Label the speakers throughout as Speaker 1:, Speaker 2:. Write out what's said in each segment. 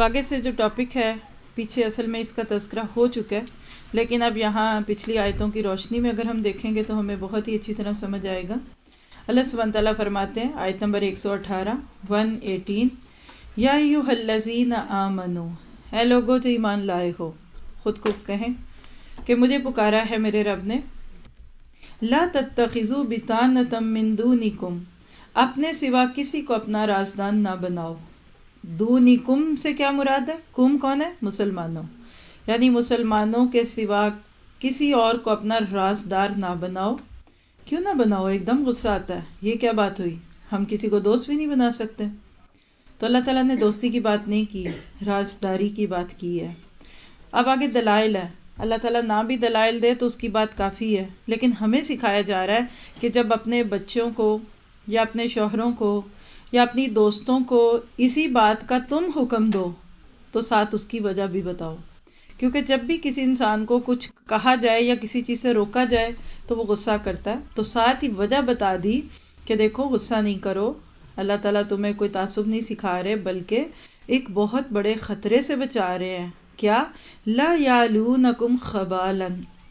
Speaker 1: اب آگے سے جو ٹاپک ہے پیچھے اصل میں اس کا تذکرہ ہو چکا ہے، لیکن اب یہاں پچھلی آیتوں کی روشنی میں اگر ہم دیکھیں گے تو ہمیں بہت ہی اچھی طرح سمجھ آئے گا۔ اللہ سبحانہ تعالیٰ فرماتے ہیں آیت نمبر 118 118، یا ایھا الذین آمنو، اے لوگو جو ایمان لائے ہو، خود کو کہیں کہ مجھے پکارا ہے میرے رب نے، لا تتخذوا بطانۃ من دونکم، اپنے سوا کسی کو اپنا رازدان نہ بناؤ۔ دونکم سے کیا مراد ہے؟ کم کون ہے؟ مسلمانوں، یعنی مسلمانوں کے سوا کسی اور کو اپنا رازدار نہ بناؤ۔ کیوں نہ بناؤ؟ ایک دم غصہ آتا ہے، یہ کیا بات ہوئی؟ ہم کسی کو دوست بھی نہیں بنا سکتے۔ تو اللہ تعالیٰ نے دوستی کی بات نہیں کی، رازداری کی بات کی ہے۔ اب آگے دلائل ہے، اللہ تعالیٰ نہ بھی دلائل دے تو اس کی بات کافی ہے، لیکن ہمیں سکھایا جا رہا ہے کہ جب اپنے بچوں کو یا اپنے شوہروں کو یا اپنی دوستوں کو اسی بات کا تم حکم دو تو ساتھ اس کی وجہ بھی بتاؤ، کیونکہ جب بھی کسی انسان کو کچھ کہا جائے یا کسی چیز سے روکا جائے تو وہ غصہ کرتا ہے، تو ساتھ ہی وجہ بتا دی کہ دیکھو غصہ نہیں کرو، اللہ تعالیٰ تمہیں کوئی تعصب نہیں سکھا رہے بلکہ ایک بہت بڑے خطرے سے بچا رہے ہیں۔ کیا؟ لا یعلونکم خبالا،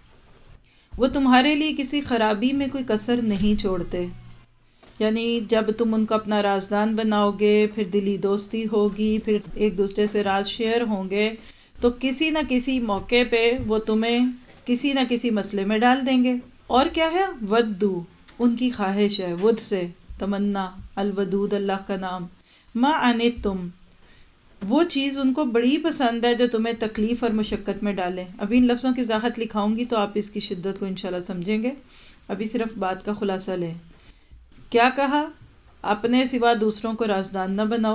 Speaker 1: وہ تمہارے لیے کسی خرابی میں کوئی کسر نہیں چھوڑتے، یعنی جب تم ان کو اپنا رازدان بناؤ گے، پھر دلی دوستی ہوگی، پھر ایک دوسرے سے راز شیئر ہوں گے، تو کسی نہ کسی موقع پہ وہ تمہیں کسی نہ کسی مسئلے میں ڈال دیں گے۔ اور کیا ہے؟ ودو، ان کی خواہش ہے، ود سے تمنا، الودود اللہ کا نام، ما انتم، وہ چیز ان کو بڑی پسند ہے جو تمہیں تکلیف اور مشقت میں ڈالے۔ ابھی ان لفظوں کی وضاحت لکھاؤں گی تو آپ اس کی شدت کو انشاءاللہ سمجھیں گے، ابھی صرف بات کا خلاصہ لیں۔ کیا کہا؟ اپنے سوا دوسروں کو رازدان نہ بناؤ۔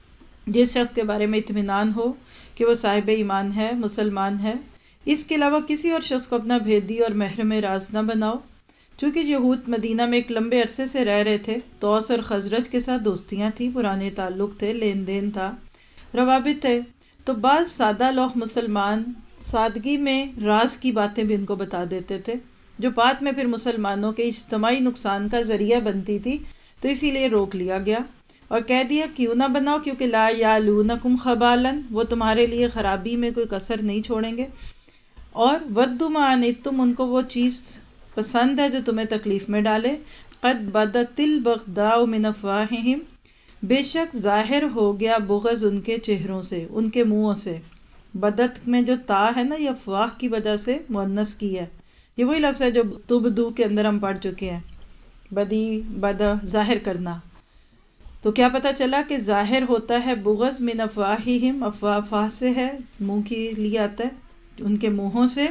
Speaker 1: جس شخص کے بارے میں اطمینان ہو کہ وہ صاحب ایمان ہے، مسلمان ہے، اس کے علاوہ کسی اور شخص کو اپنا بھیدی اور محرم راز نہ بناؤ۔ چونکہ یہود مدینہ میں ایک لمبے عرصے سے رہ رہے تھے تو اوس اور خزرج کے ساتھ دوستیاں تھیں، پرانے تعلق تھے، لین دین تھا، روابط تھے، تو بعض سادہ لوگ مسلمان سادگی میں راز کی باتیں بھی ان کو بتا دیتے تھے، جو بعد میں پھر مسلمانوں کے اجتماعی نقصان کا ذریعہ بنتی تھی، تو اسی لیے روک لیا گیا اور کہہ دیا کیوں نہ بناؤ، کیونکہ لا یعلونکم خبالا، وہ تمہارے لیے خرابی میں کوئی کسر نہیں چھوڑیں گے۔ اور ودوا ما عنتم، ان کو وہ چیز پسند ہے جو تمہیں تکلیف میں ڈالے۔ قد بدت البغضاء من افواہہم، بے شک ظاہر ہو گیا بغض ان کے چہروں سے، ان کے منہوں سے۔ بدت میں جو تا ہے نا، یہ افواہ کی وجہ سے مؤنث کی ہے، یہ وہی لفظ ہے جو تبدو کے اندر ہم پڑھ چکے ہیں، بدی، بدا، ظاہر کرنا۔ تو کیا پتا چلا کہ ظاہر ہوتا ہے بغض من افواہہم، افواہ سے ہے، منہ کے لیے آتا ہے، ان کے منہوں سے۔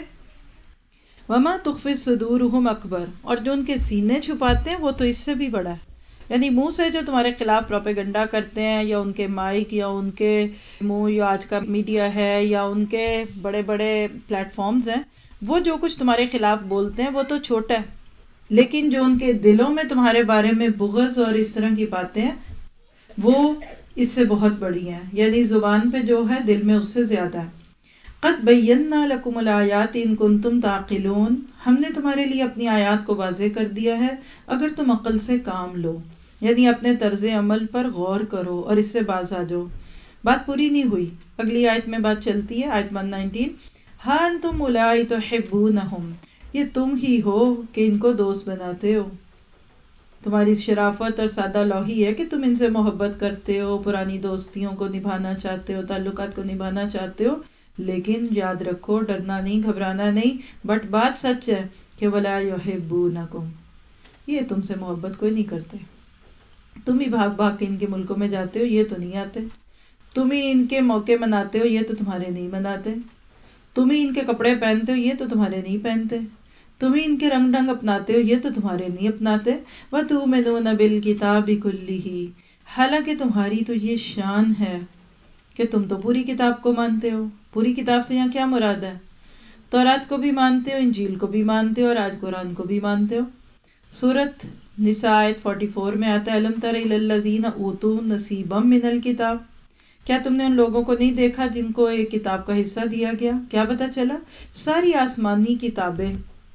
Speaker 1: وما تخفی صدورہم اکبر، اور جو ان کے سینے چھپاتے ہیں وہ تو اس سے بھی بڑا ہے، یعنی منہ سے جو تمہارے خلاف پروپیگنڈا کرتے ہیں، یا ان کے مائک، یا ان کے منہ، یا آج کا میڈیا ہے، یا ان کے بڑے بڑے پلیٹ فارمز ہیں، وہ جو کچھ تمہارے خلاف بولتے ہیں وہ تو چھوٹا ہے، لیکن جو ان کے دلوں میں تمہارے بارے میں بغض اور اس طرح کی باتیں ہیں وہ اس سے بہت بڑی ہیں، یعنی زبان پہ جو ہے دل میں اس سے زیادہ ہے۔ قد بینا لکم الآیات ان کنتم تعقلون، ہم نے تمہارے لیے اپنی آیات کو واضح کر دیا ہے اگر تم عقل سے کام لو، یعنی اپنے طرز عمل پر غور کرو اور اس سے باز آ جاؤ۔ بات پوری نہیں ہوئی، اگلی آیت میں بات چلتی ہے، آیت 119، ہاں انتم اولائی تحبونہم، یہ تم ہی ہو کہ ان کو دوست بناتے ہو۔ تمہاری شرافت اور سادہ لوحی ہے کہ تم ان سے محبت کرتے ہو، پرانی دوستیوں کو نبھانا چاہتے ہو، تعلقات کو نبھانا چاہتے ہو، لیکن یاد رکھو، ڈرنا نہیں، گھبرانا نہیں، بٹ بات سچ ہے کہ ولا یحبونکم، یہ تم سے محبت کوئی نہیں کرتے۔ تم ہی بھاگ بھاگ کے ان کے ملکوں میں جاتے ہو، یہ تو نہیں آتے۔ تم ہی ان کے موقع مناتے ہو، یہ تو تمہارے نہیں مناتے۔ تم ہی ان کے کپڑے پہنتے ہو، یہ تو تمہارے نہیں پہنتے۔ تم ہی ان کے رنگ ڈھنگ اپناتے ہو، یہ تو تمہارے نہیں اپناتے۔ وَتُؤْمِنُونَ بِالْكِتَابِ كُلِّهِ، حالانکہ تمہاری تو یہ شان ہے کہ تم تو پوری کتاب کو مانتے ہو۔ پوری کتاب سے یہاں کیا مراد ہے؟ تورات کو بھی مانتے ہو، انجیل کو بھی مانتے ہو، اور آج قرآن کو بھی مانتے ہو۔ سورۃ نساء آیت 44 میں آتا ہے، أَلَمْ تَرَ إِلَى الَّذِينَ أُوتُوا نَصِيبًا مِنَ الْكِتَابِ، کیا تم نے ان لوگوں کو نہیں دیکھا جن کو ایک کتاب کا حصہ دیا گیا؟ کیا پتا چلا؟ ساری آسمانی کتابیں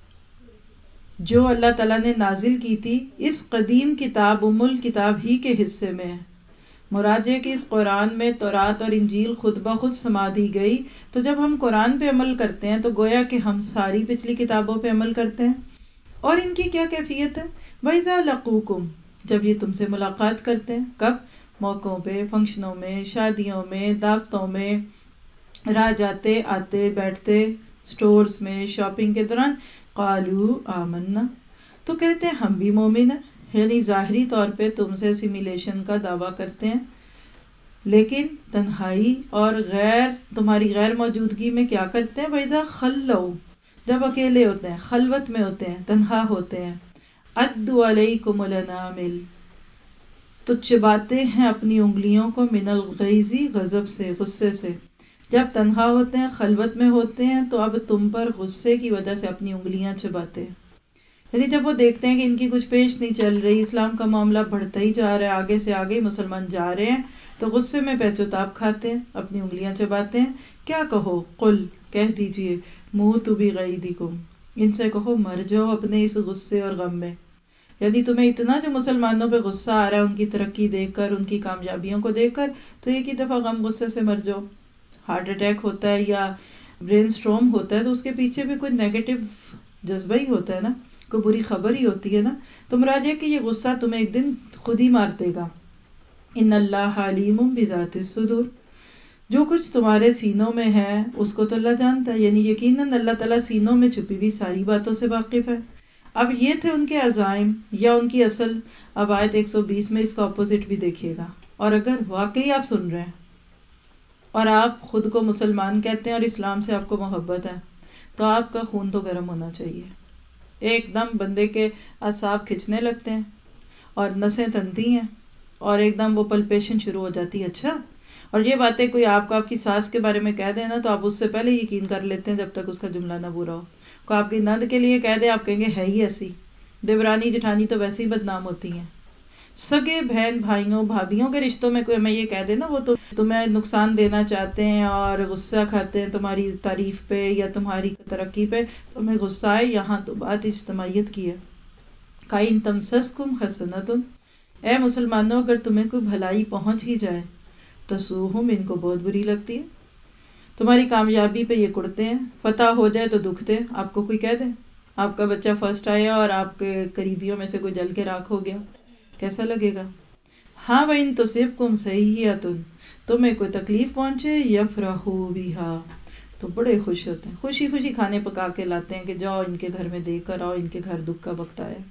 Speaker 1: جو اللہ تعالیٰ نے نازل کی تھی اس قدیم کتاب ام الکتاب ہی کے حصے میں ہے۔ مراد یہ کہ اس قرآن میں تورات اور انجیل خود بخود سما دی گئی، تو جب ہم قرآن پہ عمل کرتے ہیں تو گویا کہ ہم ساری پچھلی کتابوں پہ عمل کرتے ہیں۔ اور ان کی کیا کیفیت ہے؟ وَإِذَا لَقُوكُمْ، جب یہ تم سے ملاقات کرتے ہیں، کب؟ موقعوں پہ، فنکشنوں میں، شادیوں میں، دعوتوں میں، راہ جاتے آتے بیٹھتے، سٹورز میں، شاپنگ کے دوران، قالوا آمنا، تو کہتے ہیں ہم بھی مومن ہیں، یعنی ظاہری طور پہ تم سے اسیمیلیشن کا دعویٰ کرتے ہیں، لیکن تنہائی اور تمہاری غیر موجودگی میں کیا کرتے ہیں؟ وَإِذَا خَلَّوْا، جب اکیلے ہوتے ہیں، خلوت میں ہوتے ہیں، تنہا ہوتے ہیں، عَدُّوا عَلَيْكُمُ الْأَنَامِلَ، تو چباتے ہیں اپنی انگلیوں کو، من الغیظ، غضب سے، غصے سے۔ جب تنہا ہوتے ہیں، خلوت میں ہوتے ہیں، تو اب تم پر غصے کی وجہ سے اپنی انگلیاں چباتے ہیں، یعنی جب وہ دیکھتے ہیں کہ ان کی کچھ پیش نہیں چل رہی، اسلام کا معاملہ بڑھتا ہی جا رہا ہے، آگے سے آگے مسلمان جا رہے ہیں، تو غصے میں پیچ و تاب کھاتے ہیں، اپنی انگلیاں چباتے ہیں۔ کیا کہو؟ قل، کہہ دیجئے، موتوا بغیظکم، ان سے کہو مر جاؤ اپنے اس غصے اور غم میں، یعنی تمہیں اتنا جو مسلمانوں پہ غصہ آ رہا ہے ان کی ترقی دیکھ کر، ان کی کامیابیوں کو دیکھ کر، تو ایک ہی دفعہ غم غصے سے مر جاؤ۔ ہارٹ اٹیک ہوتا ہے یا برین سٹروم ہوتا ہے تو اس کے پیچھے بھی کوئی نیگیٹو جذبہ ہی ہوتا ہے نا، کوئی بری خبر ہی ہوتی ہے نا، تو مراد یہ کہ یہ غصہ تمہیں ایک دن خود ہی مار دے گا۔ ان اللہ علیم بذات الصدور، جو کچھ تمہارے سینوں میں ہے اس کو تو اللہ جانتا ہے، یعنی یقیناً اللہ تعالیٰ سینوں میں چھپی ہوئی ساری باتوں سے واقف ہے۔ اب یہ تھے ان کے عزائم یا ان کی اصل۔ اب آیت 120 میں اس کا اپوزٹ بھی دیکھیے گا۔ اور اگر واقعی آپ سن رہے ہیں اور آپ خود کو مسلمان کہتے ہیں اور اسلام سے آپ کو محبت ہے، تو آپ کا خون تو گرم ہونا چاہیے، ایک دم بندے کے اعصاب کھچنے لگتے ہیں اور نسیں تنتی ہیں اور ایک دم وہ پلپیشن شروع ہو جاتی ہے۔ اچھا، اور یہ باتیں کوئی آپ کو آپ کی ساس کے بارے میں کہہ دے نا، تو آپ اس سے پہلے یقین کر لیتے ہیں جب تک اس کا جملہ نہ برا ہو۔ کوئی آپ کی نند کے لیے کہہ دے، آپ کہیں گے ہے ہی ایسی، دیورانی جٹھانی تو ویسے ہی بدنام ہوتی ہیں۔ سگے بہن بھائیوں بھابھیوں کے رشتوں میں کوئی ہمیں یہ کہہ دے نا، وہ تو تمہیں نقصان دینا چاہتے ہیں اور غصہ کھاتے ہیں تمہاری تعریف پہ یا تمہاری ترقی پہ، تو ہمیں غصہ آئے۔ یہاں تو بات اجتماعیت کی ہے۔ قَإِن تَمْسَسْكُمْ حَسَنَةٌ، اے مسلمانوں اگر تمہیں کوئی بھلائی پہنچ ہی جائے، تسوہم، ان کو بہت بری لگتی ہے، تمہاری کامیابی پہ یہ کڑتے ہیں، فتح ہو جائے تو دکھتے۔ آپ کو کوئی کہہ دے آپ کا بچہ فرسٹ آیا اور آپ کے قریبیوں میں سے کوئی جل کے راکھ ہو گیا، کیسا لگے گا؟ ہاں وَإِن تُصِبْكُمْ سَیِّئَةٌ، تمہیں کوئی تکلیف پہنچے، یفرحوا بِہَا، تو بڑے خوش ہوتے ہیں، خوشی خوشی کھانے پکا کے لاتے ہیں کہ جاؤ ان کے گھر میں دے کر آؤ، ان کے گھر دکھ کا وقت آیا۔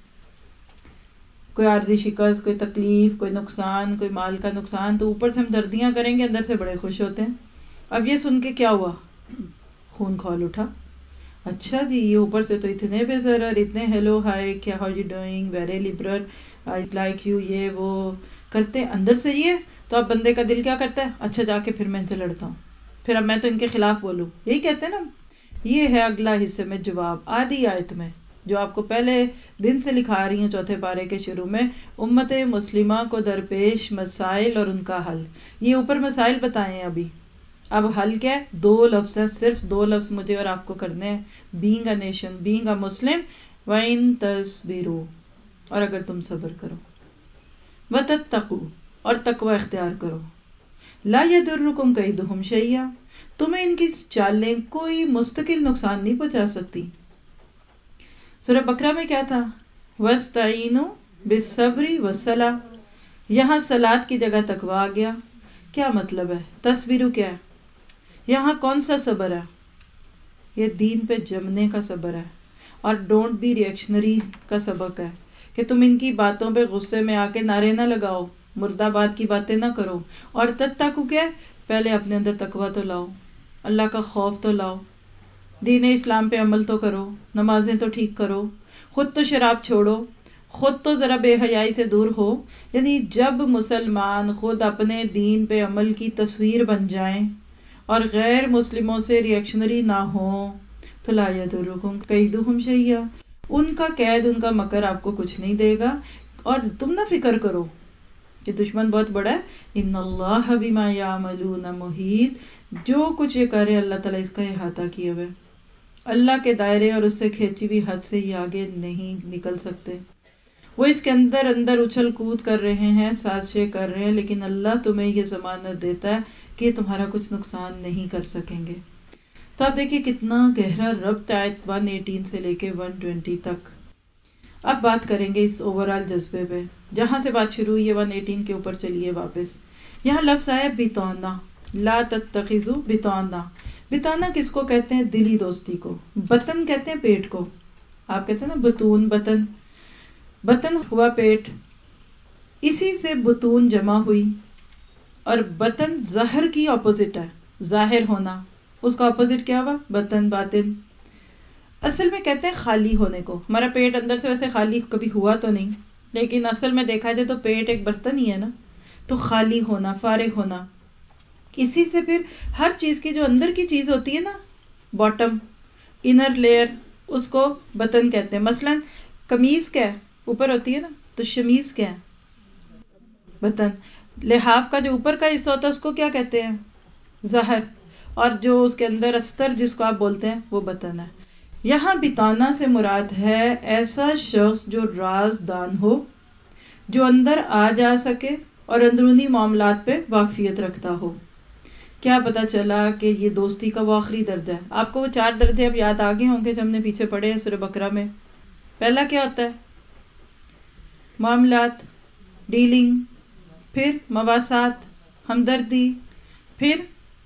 Speaker 1: کوئی عارضی شکست، کوئی تکلیف، کوئی نقصان، کوئی مال کا نقصان، تو اوپر سے ہم دردیاں کریں گے، اندر سے بڑے خوش ہوتے ہیں۔ اب یہ سن کے کیا ہوا؟ خون کھول اٹھا۔ اچھا جی، یہ اوپر سے تو اتنے بے ضرر، اتنے ہیلو ہائی، کیا how you doing, very liberal, I like you, یہ وہ کرتے، اندر سے یہ، تو اب بندے کا دل کیا کرتا ہے؟ اچھا جا کے پھر میں ان سے لڑتا ہوں، پھر اب میں تو ان کے خلاف بولوں، یہی کہتے ہیں نا۔ یہ ہے اگلا حصے میں جواب، آدھی آیت میں، جو آپ کو پہلے دن سے لکھا رہی ہوں چوتھے پارے کے شروع میں، امت مسلمہ کو درپیش مسائل اور ان کا حل۔ یہ اوپر مسائل بتائے ہیں ابھی، اب حل کیا ہے؟ 2 لفظ ہے، صرف 2 لفظ مجھے اور آپ کو کرنے ہیں، being a nation, being a Muslim, وَإِن تَصْبِرُوا، اور اگر تم صبر کرو، وَتَتَّقُوا، اور تقوی اختیار کرو، لَا يَضُرُّكُمْ كَيْدُهُمْ شَيْئًا، تمہیں ان کی چالیں کوئی مستقل نقصان نہیں پہنچا سکتی۔ سورہ بقرہ میں کیا تھا؟ وَاسْتَعِينُوا بِالصَّبْرِ وَالصَّلَاةِ، یہاں صلاۃ کی جگہ تقوی آ گیا۔ کیا مطلب ہے؟ تصبرو کیا ہے؟ یہاں کون سا صبر ہے؟ یہ دین پہ جمنے کا صبر ہے، اور ڈونٹ بی ریئیکشنری کا سبق ہے کہ تم ان کی باتوں پہ غصے میں آ کے نعرے نہ لگاؤ، مردہ بات کی باتیں نہ کرو۔ اور تتقوا کیا ہے؟ پہلے اپنے اندر تقوی تو لاؤ، اللہ کا خوف تو لاؤ، دین اسلام پہ عمل تو کرو، نمازیں تو ٹھیک کرو، خود تو شراب چھوڑو، خود تو ذرا بے حیائی سے دور ہو۔ یعنی جب مسلمان خود اپنے دین پہ عمل کی تصویر بن جائیں اور غیر مسلموں سے ریئیکشنری نہ ہوں، تو لا یضرکم کیدہم شیئا، ان کا قید، ان کا مکر آپ کو کچھ نہیں دے گا۔ اور تم نہ فکر کرو کہ دشمن بہت بڑا ہے، ان اللہ بما یعملون محیط، جو کچھ یہ کرے اللہ تعالیٰ اس کا احاطہ کیے ہوئے، اللہ کے دائرے اور اس سے کھینچی ہوئی حد سے یہ آگے نہیں نکل سکتے۔ وہ اس کے اندر اندر اچھل کود کر رہے ہیں، سازشیں کر رہے ہیں، لیکن اللہ تمہیں یہ ضمانت دیتا ہے کہ یہ تمہارا کچھ نقصان نہیں کر سکیں گے۔ تو آپ دیکھیے کتنا گہرا ربط آیت 118 سے لے کے 120 تک۔ اب بات کریں گے اس اوورال جذبے پہ، جہاں سے بات شروع ہوئی ہے 118 کے اوپر چلیے واپس۔ یہاں لفظ آیا بتانا، لا تتخذوا بتانا۔ بتانا کس کو کہتے ہیں؟ دلی دوستی کو۔ بطن کہتے ہیں پیٹ کو، آپ کہتے ہیں نا بطون، بطن، بطن ہوا پیٹ، اسی سے بطون جمع ہوئی، اور بطن ظہر کی اپوزٹ ہے، ظاہر ہونا، اس کا اپوزٹ کیا ہوا؟ بطن، باطن۔ اصل میں کہتے ہیں خالی ہونے کو، ہمارا پیٹ اندر سے ویسے خالی کبھی ہوا تو نہیں، لیکن اصل میں دیکھا جائے تو پیٹ ایک برتن ہی ہے نا، تو خالی ہونا، فارغ ہونا۔ اسی سے پھر ہر چیز کی جو اندر کی چیز ہوتی ہے نا، باٹم، انر لیئر، اس کو بطن کہتے ہیں۔ مثلا قمیض کیا ہے؟ اوپر ہوتی ہے نا، تو شمیز کیا ہے؟ بطن۔ لحاف کا جو اوپر کا حصہ ہوتا ہے اس کو کیا کہتے ہیں؟ ظہر، اور جو اس کے اندر استر جس کو آپ بولتے ہیں وہ بطن ہے۔ یہاں بتانا سے مراد ہے ایسا شخص جو رازدان ہو، جو اندر آ جا سکے اور اندرونی معاملات پہ واقفیت رکھتا ہو۔ کیا پتا چلا کہ یہ دوستی کا وہ آخری درجہ ہے۔ آپ کو وہ 4 درجے اب یاد آگے ہوں گے جو ہم نے پیچھے پڑھے ہیں سورہ بقرہ میں۔ پہلا کیا ہوتا ہے؟ معاملات، ڈیلنگ، پھر مواسات، ہمدردی، پھر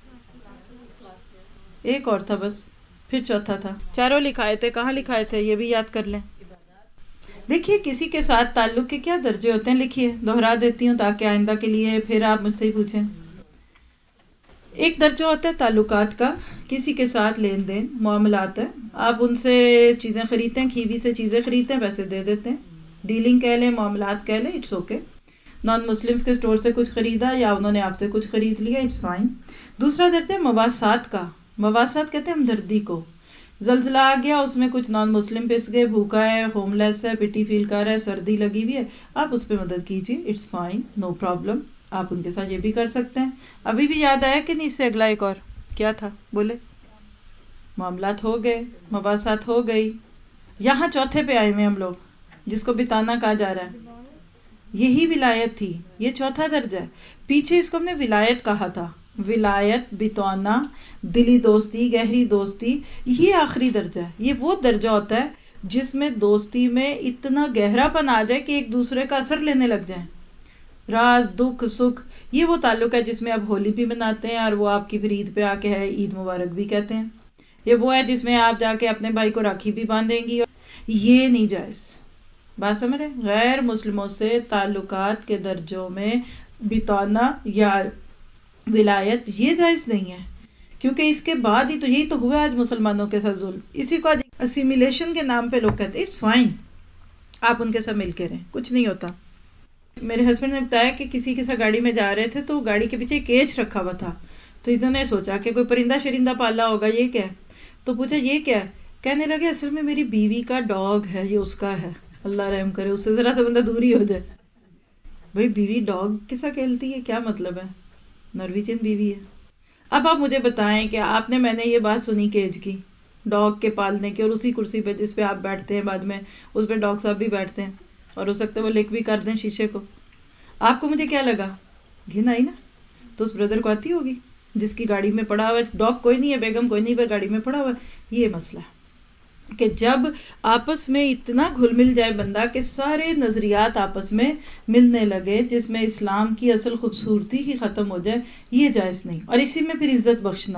Speaker 1: ایک اور تھا بس، پھر چوتھا تھا۔ چاروں لکھائے تھے، کہاں لکھائے تھے یہ بھی یاد کر لیں۔ دیکھیے کسی کے ساتھ تعلق کے کیا درجے ہوتے ہیں، لکھیے، دوہرا دیتی ہوں تاکہ آئندہ کے لیے پھر آپ مجھ سے ہی پوچھیں۔ ایک درجہ ہوتا ہے تعلقات کا، کسی کے ساتھ لین دین، معاملات ہے، آپ ان سے چیزیں خریدتے ہیں، کھیوی سے چیزیں خریدتے ہیں، پیسے دے دیتے ہیں، ڈیلنگ کہہ لیں، معاملات کہہ لیں، اٹس اوکے۔ نان مسلمز کے سٹور سے کچھ خریدا یا انہوں نے آپ سے کچھ خرید لیا، اٹس فائن۔ دوسرا درجہ ہے مواسات کا۔ مواسات کہتے ہیں ہمدردی کو۔ زلزلہ آ گیا، اس میں کچھ نان مسلم پس گئے، بھوکا ہے، ہوم لیس ہے، پٹی فیل کر رہا ہے، سردی لگی ہوئی ہے، آپ اس پہ مدد کیجیے، اٹس فائن، نو پرابلم، آپ ان کے ساتھ یہ بھی کر سکتے ہیں۔ ابھی بھی یاد آیا کہ نہیں اس سے اگلا ایک اور کیا تھا؟ بولے۔ معاملات ہو گئے، مواسات ہو گئی۔ یہاں چوتھے پہ آئے ہوئے ہم لوگ، جس کو بتانا کہا جا رہا ہے، یہی ولایت تھی، یہ چوتھا درجہ ہے۔ پیچھے اس کو ہم نے ولایت کہا تھا، ولایت، بتانا، دلی دوستی، گہری دوستی، یہ آخری درجہ ہے۔ یہ وہ درجہ ہوتا ہے جس میں دوستی میں اتنا گہرا پن آ جائے کہ ایک دوسرے کا اثر لینے لگ جائیں، راز، دکھ، سکھ۔ یہ وہ تعلق ہے جس میں آپ ہولی بھی مناتے ہیں اور وہ آپ کی پھر عید پہ آ کے ہے عید مبارک بھی کہتے ہیں۔ یہ وہ ہے جس میں آپ جا کے اپنے بھائی کو راکھی بھی باندھیں گی، یہ نہیں جائز۔ بات سمجھ رہے؟ غیر مسلموں سے تعلقات کے درجوں میں بتانا یا ولایت یہ جائز نہیں ہے، کیونکہ اس کے بعد ہی تو یہی تو ہوا آج مسلمانوں کے ساتھ ظلم۔ اسی کو آج اسیمیلیشن کے نام پہ لوگ کہتے ہیں اٹس فائن، آپ ان کے ساتھ مل کے رہیں، کچھ نہیں ہوتا۔ میرے ہسبینڈ نے بتایا کہ کسی کے ساتھ گاڑی میں جا رہے تھے تو گاڑی کے پیچھے کیج رکھا ہوا تھا، تو انہوں نے سوچا کہ کوئی پرندہ شرندہ پالا ہوگا، یہ کیا ہے؟ تو پوچھا یہ کیا ہے؟ کہنے لگے اصل میں میری بیوی کا ڈاگ ہے، یہ اس کا ہے، اللہ رحم کرے، اس سے ذرا سا بندہ دور ہی ہو جائے۔ بھائی بیوی ڈاگ کے ساتھ کھیلتی ہے، کیا مطلب ہے؟ نرویجن بیوی ہے۔ اب آپ مجھے بتائیں کہ آپ نے، میں نے یہ بات سنی کیج کی، ڈاگ کے پالنے کی، اور اسی کرسی پہ جس پہ آپ بیٹھتے ہیں بعد میں اس پہ ڈاگ صاحب بھی بیٹھتے ہیں، اور ہو سکتا ہے وہ لک بھی کر دیں شیشے کو۔ آپ کو مجھے کیا لگا؟ گھن آئی نا؟ تو اس بردر کو آتی ہوگی جس کی گاڑی میں پڑا ہوا ہے، ڈاگ کوئی نہیں ہے، بیگم کوئی نہیں ہے، گاڑی میں پڑا ہوا ہے۔ یہ مسئلہ ہے کہ جب آپس میں اتنا گھل مل جائے بندہ کہ سارے نظریات آپس میں ملنے لگے، جس میں اسلام کی اصل خوبصورتی ہی ختم ہو جائے، یہ جائز نہیں۔ اور اسی میں پھر عزت بخشنا،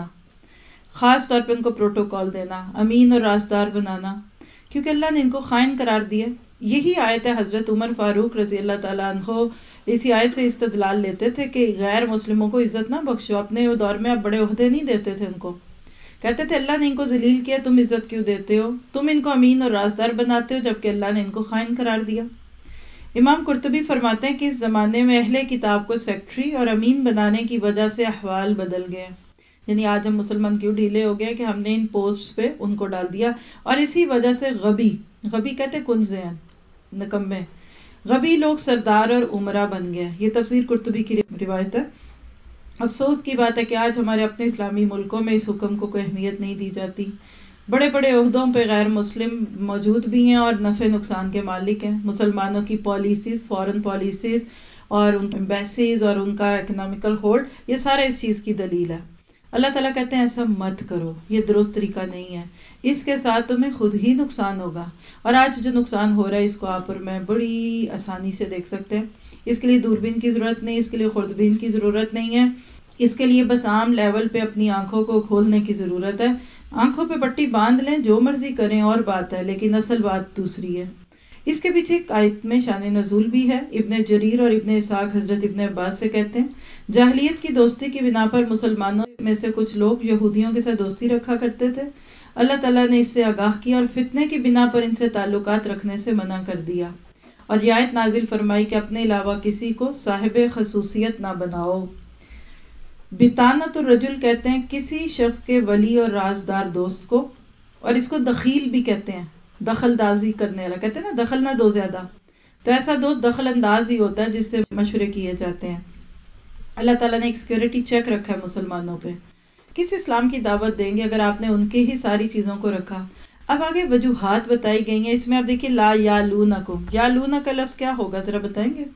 Speaker 1: خاص طور پہ ان کو پروٹوکول دینا، امین اور رازدار بنانا، کیونکہ اللہ نے ان کو خائن قرار دیا۔ یہی آیت ہے، حضرت عمر فاروق رضی اللہ تعالیٰ عنہ اسی آیت سے استدلال لیتے تھے کہ غیر مسلموں کو عزت نہ بخشو۔ اپنے دور میں آپ بڑے عہدے نہیں دیتے تھے ان کو، کہتے تھے اللہ نے ان کو ذلیل کیا، تم عزت کیوں دیتے ہو؟ تم ان کو امین اور رازدار بناتے ہو، جبکہ اللہ نے ان کو خائن قرار دیا۔ امام قرطبی فرماتے ہیں کہ اس زمانے میں اہل کتاب کو سیکٹری اور امین بنانے کی وجہ سے احوال بدل گئے، یعنی آج ہم مسلمان کیوں ڈھیلے ہو گئے کہ ہم نے ان پوسٹس پہ ان کو ڈال دیا، اور اسی وجہ سے غبی کہتے کنزین، نکمے، غبی لوگ سردار اور امرا بن گئے۔ یہ تفسیر قرطبی کی روایت ہے۔ افسوس کی بات ہے کہ آج ہمارے اپنے اسلامی ملکوں میں اس حکم کو کوئی اہمیت نہیں دی جاتی۔ بڑے بڑے عہدوں پہ غیر مسلم موجود بھی ہیں اور نفع نقصان کے مالک ہیں. مسلمانوں کی پالیسیز، فورن پالیسیز اور ان ایمبیسیز اور ان کا اکنامیکل ہولڈ، یہ سارا اس چیز کی دلیل ہے. اللہ تعالیٰ کہتے ہیں ایسا مت کرو، یہ درست طریقہ نہیں ہے، اس کے ساتھ تمہیں خود ہی نقصان ہوگا. اور آج جو نقصان ہو رہا ہے اس کو آپ اور میں بڑی آسانی سے دیکھ سکتے ہیں. اس کے لیے دوربین کی ضرورت نہیں، اس کے لیے خوردبین کی ضرورت نہیں ہے. اس کے لیے بس عام لیول پہ اپنی آنکھوں کو کھولنے کی ضرورت ہے. آنکھوں پہ پٹی باندھ لیں، جو مرضی کریں اور بات ہے، لیکن اصل بات دوسری ہے. اس کے پیچھے ایک آیت میں شان نزول بھی ہے. ابن جریر اور ابن اسحاق حضرت ابن عباس سے کہتے ہیں جاہلیت کی دوستی کی بنا پر مسلمانوں میں سے کچھ لوگ یہودیوں کے ساتھ دوستی رکھا کرتے تھے. اللہ تعالیٰ نے اس سے آگاہ کیا اور فتنے کی بنا پر ان سے تعلقات رکھنے سے منع کر دیا، اور یہ آیت نازل فرمائی کہ اپنے علاوہ کسی کو صاحب خصوصیت نہ بناؤ. بطانۃ الرجل کہتے ہیں کسی شخص کے ولی اور رازدار دوست کو، اور اس کو دخیل بھی کہتے ہیں، دخل دازی کرنے والا، کہتے ہیں نا دخل نہ دو زیادہ. تو ایسا دوست دخل انداز ہی ہوتا ہے جس سے مشورے کیے جاتے ہیں. اللہ تعالیٰ نے ایک سیکورٹی چیک رکھا ہے مسلمانوں پہ. کس اسلام کی دعوت دیں گے اگر آپ نے ان کے ہی ساری چیزوں کو رکھا؟ اب آگے وجوہات بتائی گئی ہیں. اس میں آپ دیکھیے لا یالونکم، یالون کا لفظ کیا ہوگا ذرا بتائیں گے؟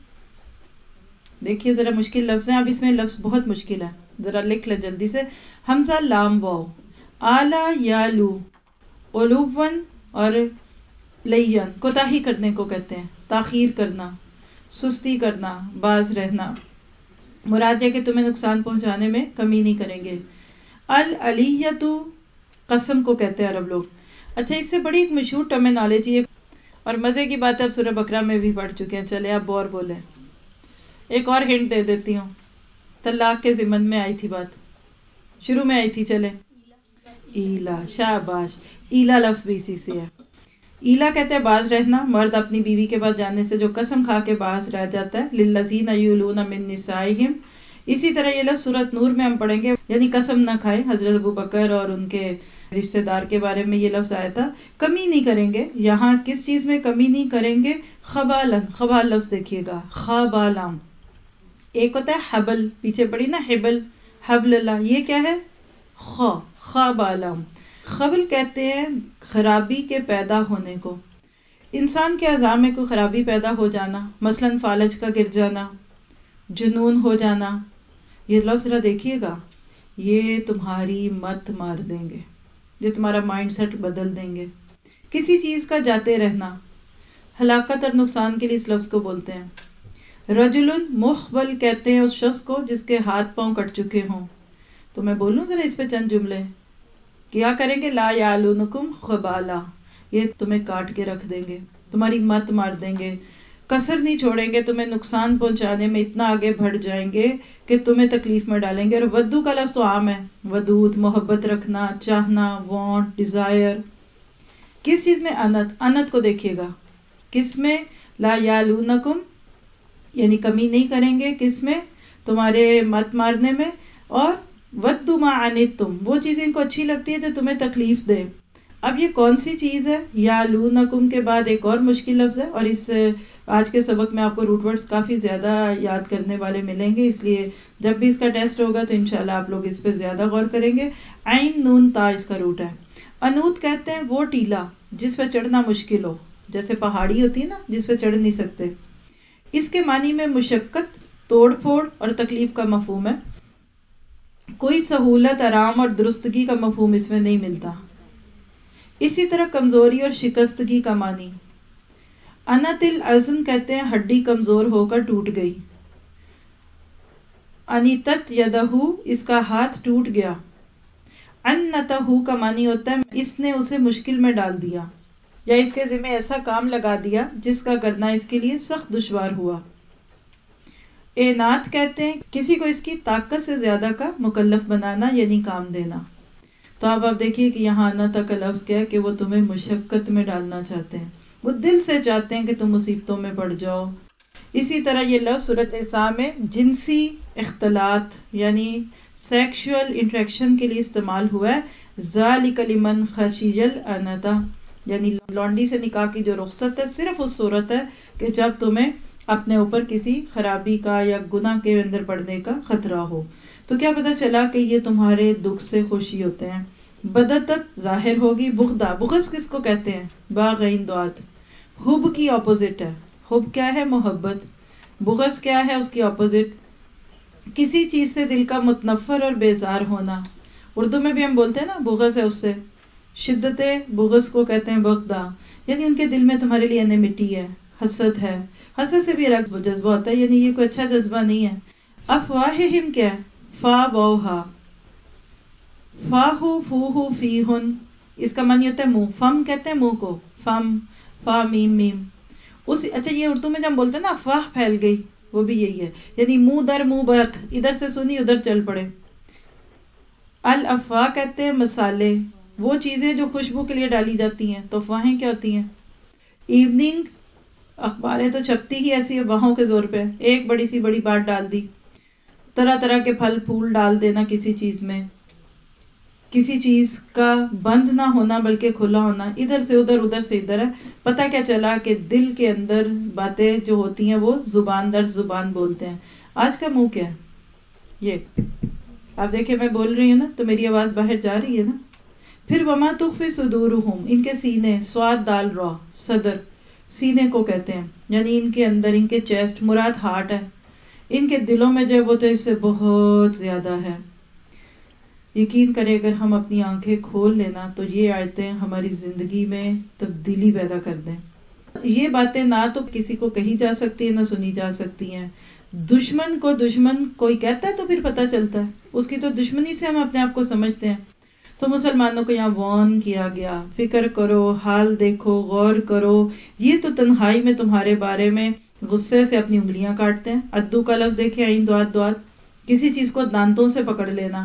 Speaker 1: دیکھیے ذرا مشکل لفظ ہیں. اب اس میں لفظ بہت مشکل ہے، ذرا لکھ لیں جلدی سے. حمزہ لام واو، آلا یالو، علوون اور لین، کوتاہی کرنے کو کہتے ہیں، تاخیر کرنا، سستی کرنا، باز رہنا. مراد ہے کہ تمہیں نقصان پہنچانے میں کمی نہیں کریں گے. العلیۃ قسم کو کہتے ہیں عرب لوگ. اچھا، اس سے بڑی ایک مشہور ٹرمینالوجی ہے اور مزے کی بات ہے اب سورہ بقرہ میں بھی پڑھ چکے ہیں. چلے اب اور بولیں. ایک اور ہنٹ دے دیتی ہوں، طلاق کے ضمن میں آئی تھی بات، شروع میں آئی تھی. چلے ایلا، شاباش، ایلا لفظ بھی اسی سے ہے. ایلا کہتے ہیں باز رہنا، مرد اپنی بیوی کے بعد جانے سے جو قسم کھا کے باز رہ جاتا ہے. للذین یولون من نسائہم. اسی طرح یہ لفظ سورۃ نور میں ہم پڑھیں گے، یعنی قسم نہ کھائے. حضرت ابوبکر اور ان کے رشتہ دار کے بارے میں یہ لفظ آیا تھا. کمی نہیں کریں گے. یہاں کس چیز میں کمی نہیں کریں گے؟ خبالن، خبال لفظ دیکھیے گا، خبالام. ایک ہوتا ہے حبل، پیچھے پڑی نا حبل، حبل اللہ، یہ کیا ہے؟ خبالام. خبل کہتے ہیں خرابی کے پیدا ہونے کو. انسان کے اعضاء میں کوئی خرابی پیدا ہو جانا، مثلا فالج کا گر جانا، جنون ہو جانا. یہ لفظ ذرا دیکھیے گا، یہ تمہاری مت مار دیں گے، یہ تمہارا مائنڈ سیٹ بدل دیں گے. کسی چیز کا جاتے رہنا، ہلاکت اور نقصان کے لیے اس لفظ کو بولتے ہیں. رجل مخبل کہتے ہیں اس شخص کو جس کے ہاتھ پاؤں کٹ چکے ہوں. تو میں بولوں ذرا اس پہ چند جملے. کیا کریں گے؟ لا یعلونکم خبالا، یہ تمہیں کاٹ کے رکھ دیں گے، تمہاری مت مار دیں گے، کسر نہیں چھوڑیں گے، تمہیں نقصان پہنچانے میں اتنا آگے بڑھ جائیں گے کہ تمہیں تکلیف میں ڈالیں گے. اور ودو کا لفظ تو عام ہے، ودود، محبت رکھنا، چاہنا، وانٹ، ڈیزائر. کس چیز میں؟ انت. انت کو دیکھیے گا، کس میں؟ لا یعلونکم، یعنی کمی نہیں کریں گے کس میں؟ تمہارے مت مارنے میں. اور ودو ما عنتم، وہ چیز ان کو اچھی لگتی ہے جو تمہیں تکلیف دے. اب یہ کون سی چیز ہے؟ یعلونکم کے بعد ایک اور مشکل لفظ ہے، اور اس آج کے سبق میں آپ کو روٹ ورڈز کافی زیادہ یاد کرنے والے ملیں گے، اس لیے جب بھی اس کا ٹیسٹ ہوگا تو انشاءاللہ آپ لوگ اس پہ زیادہ غور کریں گے. عین نون تا اس کا روٹ ہے. انوت کہتے ہیں وہ ٹیلا جس پہ چڑھنا مشکل ہو، جیسے پہاڑی ہوتی ہے نا جس پہ چڑھ نہیں سکتے. اس کے معنی میں مشقت، توڑ پھوڑ اور تکلیف کا مفہوم ہے. کوئی سہولت، آرام اور درستگی کا مفہوم اس میں نہیں ملتا. اسی طرح کمزوری اور شکستگی کا معنی. انت العظم کہتے ہیں ہڈی کمزور ہو کر ٹوٹ گئی. انیتت یدہ، اس کا ہاتھ ٹوٹ گیا. انتہ کا معنی ہوتا ہے اس نے اسے مشکل میں ڈال دیا، یا اس کے ذمہ ایسا کام لگا دیا جس کا کرنا اس کے لیے سخت دشوار ہوا. اعنات کہتے ہیں کسی کو اس کی طاقت سے زیادہ کا مکلف بنانا، یعنی کام دینا. تو اب آپ دیکھیے کہ یہاں انتا کا لفظ کیا ہے کہ وہ تمہیں مشقت میں ڈالنا چاہتے ہیں، وہ دل سے چاہتے ہیں کہ تم مصیبتوں میں پڑ جاؤ. اسی طرح یہ لفظ سورۃ نساء میں جنسی اختلاط یعنی سیکشول انٹریکشن کے لیے استعمال ہوا ہے. ذالک لمن خشی العنتہ، یعنی لونڈی سے نکاح کی جو رخصت ہے صرف اس صورت ہے کہ جب تمہیں اپنے اوپر کسی خرابی کا یا گناہ کے اندر پڑنے کا خطرہ ہو. تو کیا پتہ چلا کہ یہ تمہارے دکھ سے خوشی ہوتے ہیں، بدتت ظاہر ہوگی، بغدا، بغض کس کو کہتے ہیں؟ باغین دوات، حب کی اپوزٹ ہے. حب کیا ہے؟ محبت. بغض کیا ہے؟ اس کی اپوزٹ. کسی چیز سے دل کا متنفر اور بیزار ہونا. اردو میں بھی ہم بولتے ہیں نا بغض ہے اس سے. شدت بغض کو کہتے ہیں بغدا، یعنی ان کے دل میں تمہارے لیے انیمٹی ہے، حسد ہے. حسد سے بھی الگ جذبہ ہوتا ہے، یعنی یہ کوئی اچھا جذبہ نہیں ہے. افواہہم کیا ہے؟ فا واو ہا، فا ہو فو ہو فی ہن، اس کا معنی ہوتا ہے منہ. فم کہتے ہیں منہ کو، فم، فا میم میم. اچھا یہ اردو میں جب ہم بولتے ہیں نا افواہ پھیل گئی، وہ بھی یہی ہے، یعنی منہ در منہ بات، ادھر سے سنی ادھر چل پڑے. الافواہ کہتے ہیں مسالے، وہ چیزیں جو خوشبو کے لیے ڈالی جاتی ہیں. تو افواہیں کیا ہوتی ہیں؟ ایوننگ اخباریں تو چھپتی ہی ایسی افواہوں کے زور پہ، ایک بڑی سی بڑی بات ڈال دی. طرح طرح کے پھل پھول ڈال دینا کسی چیز میں، کسی چیز کا بند نہ ہونا بلکہ کھلا ہونا، ادھر سے ادھر ادھر سے ادھر ہے. پتہ کیا چلا کہ دل کے اندر باتیں جو ہوتی ہیں وہ زبان در زبان بولتے ہیں. آج کا منہ کیا ہے؟ یہ آپ دیکھیں میں بول رہی ہوں نا تو میری آواز باہر جا رہی ہے نا. پھر وما تخفی صدورہم، ان کے سینے، سواد دال را، صدر سینے کو کہتے ہیں، یعنی ان کے اندر، ان کے چیسٹ، مراد ہارٹ ہے. ان کے دلوں میں جو ہے وہ تو اس سے بہت زیادہ ہے. یقین کرے اگر ہم اپنی آنکھیں کھول لینا تو یہ آیتیں ہماری زندگی میں تبدیلی پیدا کر دیں. یہ باتیں نہ تو کسی کو کہی جا سکتی ہیں نہ سنی جا سکتی ہیں. دشمن کو دشمن کوئی کہتا ہے تو پھر پتہ چلتا ہے، اس کی تو دشمنی سے ہم اپنے آپ کو سمجھتے ہیں. تو مسلمانوں کو یہاں وارن کیا گیا، فکر کرو، حال دیکھو، غور کرو. یہ تو تنہائی میں تمہارے بارے میں غصے سے اپنی انگلیاں کاٹتے ہیں. ادو کا لفظ دیکھیں، عین دوات دوات، کسی چیز کو دانتوں سے پکڑ لینا.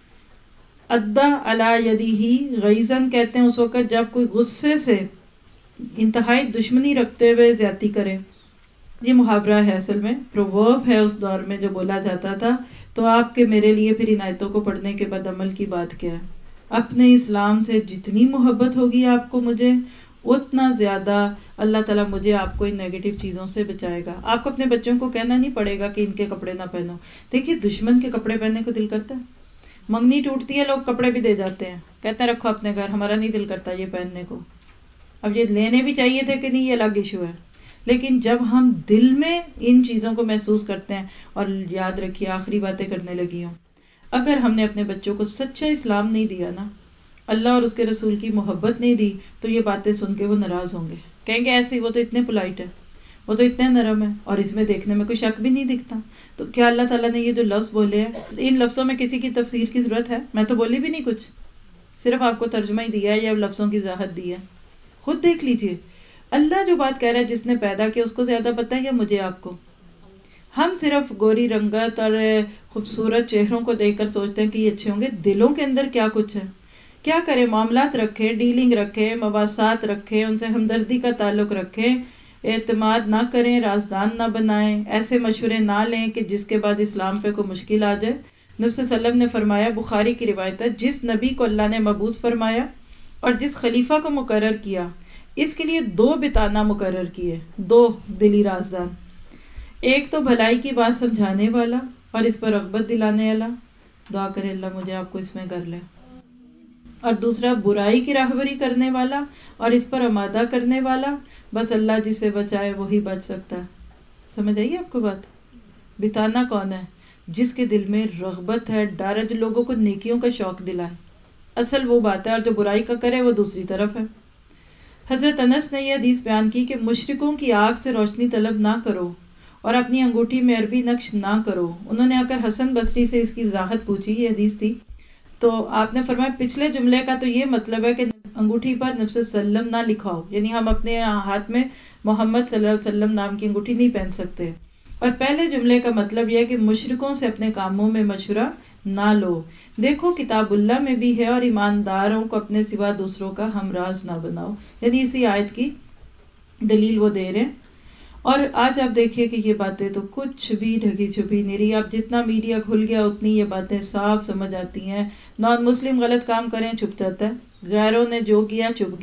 Speaker 1: ادا علی یدیہ غیظاً کہتے ہیں اس وقت جب کوئی غصے سے انتہائی دشمنی رکھتے ہوئے زیادتی کرے. یہ محاورہ ہے، اصل میں پروورب ہے اس دور میں جو بولا جاتا تھا. تو آپ کے میرے لیے پھر ان آیتوں کو پڑھنے کے بعد عمل کی بات کیا ہے؟ اپنے اسلام سے جتنی محبت ہوگی آپ کو مجھے، اتنا زیادہ اللہ تعالیٰ مجھے آپ کو ان نیگیٹو چیزوں سے بچائے گا. آپ کو اپنے بچوں کو کہنا نہیں پڑے گا کہ ان کے کپڑے نہ پہنو. دیکھیے دشمن کے کپڑے پہننے کو دل کرتا ہے، منگنی ٹوٹتی ہے لوگ کپڑے بھی دے جاتے ہیں، کہتے ہیں رکھو اپنے گھر، ہمارا نہیں دل کرتا یہ پہننے کو. اب یہ لینے بھی چاہیے تھے کہ نہیں یہ الگ ایشو ہے. لیکن جب ہم دل میں ان چیزوں کو محسوس کرتے ہیں، اور یاد رکھیے آخری باتیں کرنے لگی ہوں، اگر ہم نے اپنے بچوں کو سچا اسلام نہیں دیا نا، اللہ اور اس کے رسول کی محبت نہیں دی، تو یہ باتیں سن کے وہ ناراض ہوں گے، کہیں گے ایسے ہی وہ تو اتنے پولائٹ ہے، وہ تو اتنے نرم ہے، اور اس میں دیکھنے میں کوئی شک بھی نہیں دکھتا. تو کیا اللہ تعالیٰ نے یہ جو لفظ بولے ہیں، ان لفظوں میں کسی کی تفسیر کی ضرورت ہے؟ میں تو بولی بھی نہیں کچھ، صرف آپ کو ترجمہ ہی دیا ہے یا لفظوں کی وضاحت دی ہے. خود دیکھ لیجئے اللہ جو بات کہہ رہا ہے، جس نے پیدا کیا اس کو زیادہ پتہ ہے یا مجھے آپ کو؟ ہم صرف گوری رنگت اور خوبصورت چہروں کو دیکھ کر سوچتے ہیں کہ یہ اچھے ہوں گے. دلوں کے اندر کیا کچھ ہے؟ کیا کرے؟ معاملات رکھے، ڈیلنگ رکھے، مباحثات رکھے، ان سے ہمدردی کا تعلق رکھے، اعتماد نہ کریں، رازدان نہ بنائیں، ایسے مشورے نہ لیں کہ جس کے بعد اسلام پہ کوئی مشکل آ جائے. نبی صلی اللہ علیہ وسلم نے فرمایا، بخاری کی روایت ہے، جس نبی کو اللہ نے مبعوث فرمایا اور جس خلیفہ کو مقرر کیا، اس کے لیے 2 بتانا مقرر کیے، 2 دلی رازدان. ایک تو بھلائی کی بات سمجھانے والا اور اس پر رغبت دلانے والا، دعا کرے اللہ مجھے آپ کو اس میں کر لے. اور دوسرا برائی کی راہبری کرنے والا اور اس پر آمادہ کرنے والا. بس اللہ جسے بچائے وہی بچ سکتا ہے. سمجھ آئیے آپ کو بات؟ بتانا کون ہے؟ جس کے دل میں رغبت ہے، ڈر ہے، جو لوگوں کو نیکیوں کا شوق دلائے، اصل وہ بات ہے. اور جو برائی کا کرے وہ دوسری طرف ہے. حضرت انس نے یہ حدیث بیان کی کہ مشرکوں کی آگ سے روشنی طلب نہ کرو اور اپنی انگوٹھی میں عربی نقش نہ کرو. انہوں نے آ کر حسن بصری سے اس کی وضاحت پوچھی، یہ حدیث تھی. تو آپ نے فرمایا پچھلے جملے کا تو یہ مطلب ہے کہ انگوٹھی پر نبی صلی اللہ علیہ وسلم نہ لکھا ہو، یعنی ہم اپنے ہاتھ میں محمد صلی اللہ علیہ وسلم نام کی انگوٹھی نہیں پہن سکتے. اور پہلے جملے کا مطلب یہ ہے کہ مشرکوں سے اپنے کاموں میں مشورہ نہ لو. دیکھو کتاب اللہ میں بھی ہے، اور ایمانداروں کو اپنے سوا دوسروں کا ہمراز نہ بناؤ، یعنی اسی آیت کی دلیل وہ دے رہے ہیں. اور آج آپ دیکھیے کہ یہ باتیں تو کچھ بھی ڈھکی چھپی نہیں رہی. اب جتنا میڈیا کھل گیا اتنی یہ باتیں صاف سمجھ آتی ہیں. نان مسلم غلط کام کریں چھپ جاتا ہے، غیروں نے جو کیا چھپ گیا.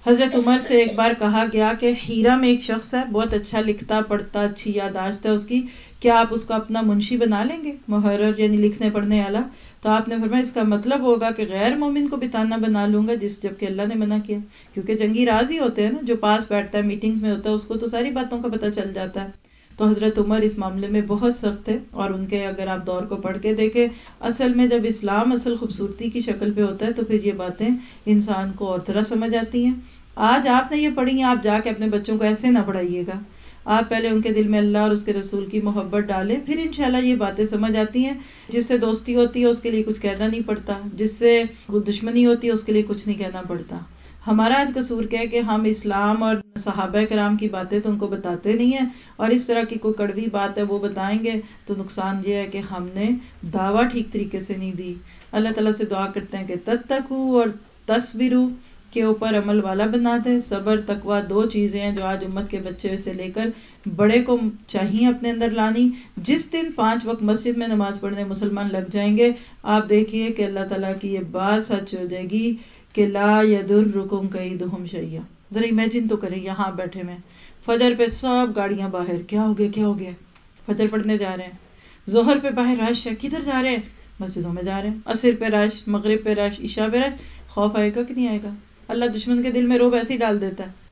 Speaker 1: حضرت عمر سے ایک بار کہا گیا کہ ہیرا میں ایک شخص ہے، بہت اچھا لکھتا پڑھتا، اچھی یادداشت ہے اس کی، کیا آپ اس کو اپنا منشی بنا لیں گے، محرر یعنی لکھنے پڑھنے والا؟ تو آپ نے فرمایا اس کا مطلب ہوگا کہ غیر مومن کو بھی تانا بنا لوں گا، جبکہ اللہ نے منع کیا، کیونکہ جنگی راز ہی ہوتے ہیں نا، جو پاس بیٹھتا ہے میٹنگز میں ہوتا ہے اس کو تو ساری باتوں کا پتہ چل جاتا ہے۔ تو حضرت عمر اس معاملے میں بہت سخت تھے، اور ان کے اگر آپ دور کو پڑھ کے دیکھیں، اصل میں جب اسلام اصل خوبصورتی کی شکل پہ ہوتا ہے تو پھر یہ باتیں انسان کو اور طرح سمجھ آتی ہیں۔ آج آپ نے یہ پڑھی ہیں، آپ جا کے اپنے بچوں کو ایسے نہ پڑھائیے گا، آپ پہلے ان کے دل میں اللہ اور اس کے رسول کی محبت ڈالیں، پھر انشاءاللہ یہ باتیں سمجھ آتی ہیں۔ جس سے دوستی ہوتی ہے اس کے لیے کچھ کہنا نہیں پڑتا، جس سے دشمنی ہوتی ہے اس کے لیے کچھ نہیں کہنا پڑتا۔ ہمارا آج قصور کیا ہے کہ ہم اسلام اور صحابہ کرام کی باتیں تو ان کو بتاتے نہیں ہیں، اور اس طرح کی کوئی کڑوی بات ہے وہ بتائیں گے تو نقصان یہ ہے کہ ہم نے دعویٰ ٹھیک طریقے سے نہیں دی۔ اللہ تعالیٰ سے دعا کرتے ہیں کہ تتقوا اور تصبروا کے اوپر عمل والا بنا دے۔ صبر تقوی دو چیزیں ہیں جو آج امت کے بچے سے لے کر بڑے کو چاہیے اپنے اندر لانی۔ جس دن 5 وقت مسجد میں نماز پڑھنے مسلمان لگ جائیں گے، آپ دیکھیے کہ اللہ تعالیٰ کی یہ بات سچ ہو جائے گی کہ لا یضرکم کیدہم شیئا۔ ذرا امیجن تو کریں، یہاں بیٹھے میں فجر پہ سب گاڑیاں باہر، کیا ہو گیا، فجر پڑھنے جا رہے ہیں، ظہر پہ باہر رش ہے، کدھر جا رہے ہیں؟ مسجدوں میں جا رہے ہیں، عصر پہ رش، مغرب پہ رش، عشاء پہ رش۔ خوف آئے گا کہ نہیں آئے گا؟ اللہ دشمن کے دل میں رعب ایسے ہی ڈال دیتا ہے،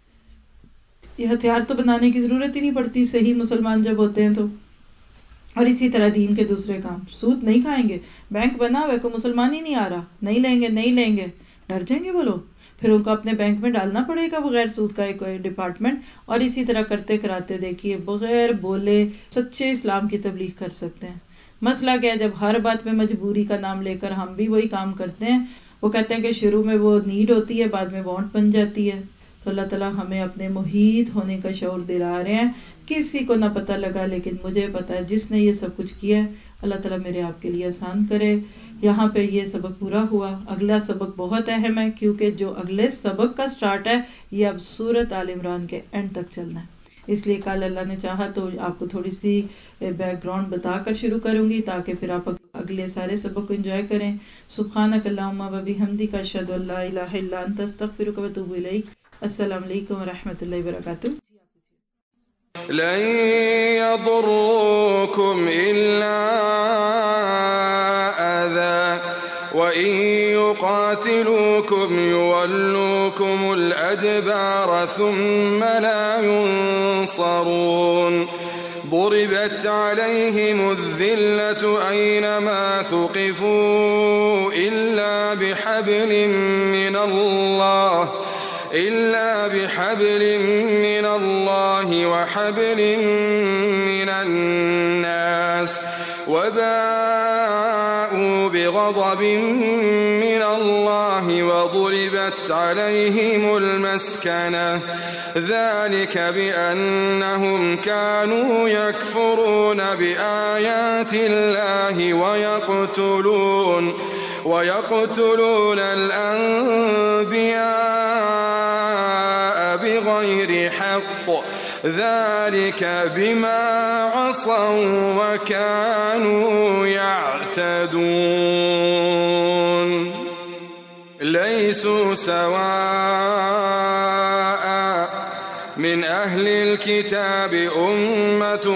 Speaker 1: یہ ہتھیار تو بنانے کی ضرورت ہی نہیں پڑتی صحیح مسلمان جب ہوتے ہیں تو۔ اور اسی طرح دین کے دوسرے کام، سود نہیں کھائیں گے، بینک بنا ہوا ہے، کوئی مسلمان ہی نہیں آ رہا، نہیں لیں گے، ڈر جائیں گے وہ لوگ، پھر ان کو اپنے بینک میں ڈالنا پڑے گا بغیر سود کا ایک ڈپارٹمنٹ، اور اسی طرح کرتے کراتے دیکھیے بغیر بولے سچے اسلام کی تبلیغ کر سکتے ہیں۔ مسئلہ کیا ہے، جب ہر بات میں مجبوری کا نام لے کر ہم بھی وہی کام کرتے ہیں، وہ کہتے ہیں کہ شروع میں وہ نیڈ ہوتی ہے، بعد میں وانٹ بن جاتی ہے۔ تو اللہ تعالیٰ ہمیں اپنے محیط ہونے کا شعور دلا رہے ہیں، کسی کو نہ پتہ لگا لیکن مجھے پتا ہے جس نے یہ سب کچھ کیا ہے، اللہ تعالیٰ میرے آپ کے لیے آسان کرے۔ یہاں پہ یہ سبق پورا ہوا، اگلا سبق بہت اہم ہے، کیونکہ جو اگلے سبق کا سٹارٹ ہے یہ اب سورۃ آل عمران کے اینڈ تک چلنا ہے۔ اس لیے کل اللہ نے چاہا تو آپ کو تھوڑی سی بیک گراؤنڈ بتا کر شروع کروں گی تاکہ پھر آپ اگلے سارے سبق کو انجوائے کریں۔ سبحانک اللہم و بحمدک، اشہد ان لا الہ الا انت، استغفرک و اتوب الیک۔ السلام علیکم ورحمۃ اللہ وبرکاتہ۔
Speaker 2: لن يضروكم إلا أذى وإن يقاتلوكم يولوكم الأدبار ثم لا ينصرون ضربت عليهم الذلة أينما ثقفوا إلا بحبل من الله وحبل من الناس وباءوا بغضب من الله وضربت عليهم المسكنة ذلك بأنهم كانوا يكفرون بآيات الله ويقتلون الأنبياء بغير حق ذلك بما عصوا وكانوا يعتدون ليسوا سواء من أهل الكتاب أمة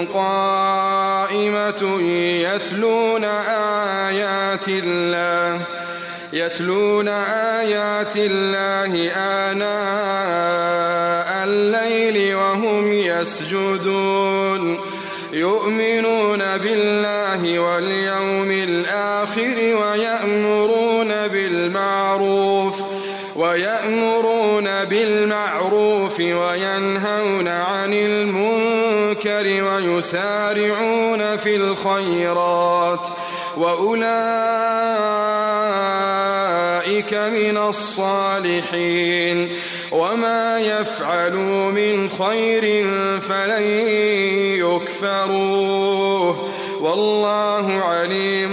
Speaker 2: قائمة يتلون آيات الله آناء الليل وهم يسجدون يؤمنون بالله واليوم الآخر ويأمرون بالمعروف وينهون عن المنكر ويسارعون في الخيرات وأولئك من الصالحين وما يفعلوا من خير فلن يكفروه والله عليم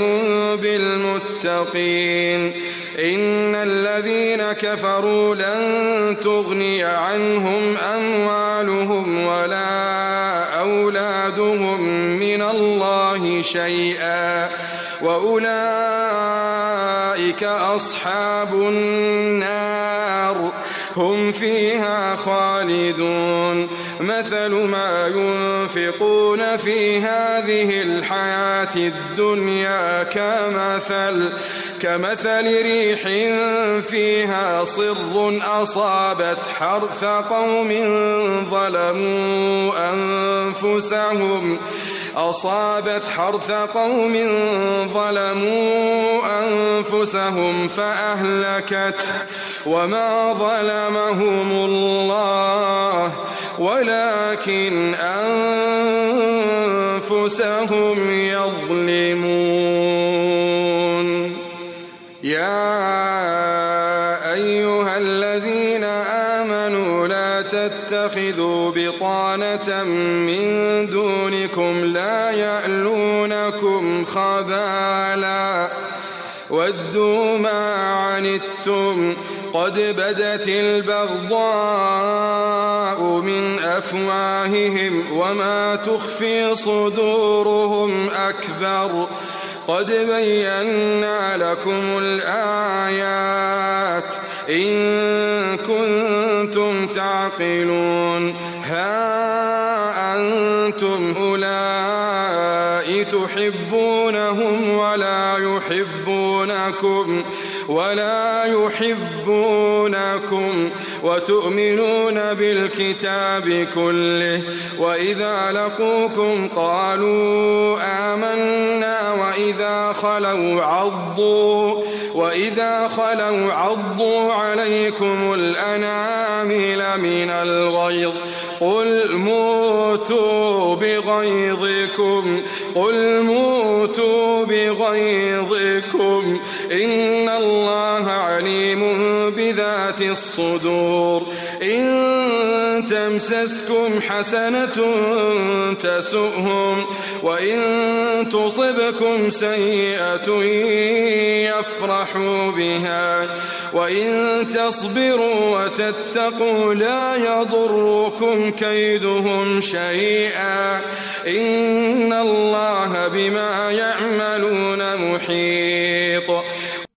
Speaker 2: بالمتقين إن الذين كفروا لن تغني عنهم أموالهم ولا أولادهم من الله شيئا وأولئك أصحاب النار هم فيها خالدون مثل ما ينفقون في هذه الحياة الدنيا كمثل ريح فيها صر أصابت حرث قوم ظلموا أنفسهم فأهلكته وما ظلمهم الله ولكن أنفسهم يظلمون. يا أيها الذين آمنوا لا تتخذوا بطانة من دونكم لا يألونكم خبالا ودوا ما عنتم قد بدت البغضاء من أفواههم وما تخفي صدورهم أكبر قد بينا لكم الآيات إن كنتم تعقلون. ها أنتم أولئك تحبونهم ولا يحبونكم وتؤمنون بالكتاب كله وإذا لقوكم قالوا آمنا وإذا خلوا عضوا عليكم الأنامل من الغيظ قل موتوا بغيظكم إن الله عليم بذات الصدور. إن تمسسكم حسنة تسؤهم وإن تصبكم سيئة يفرحوا بها وإن تصبروا وتتقوا لا يضركم كيدهم شيئا إن الله بما يعملون محيط.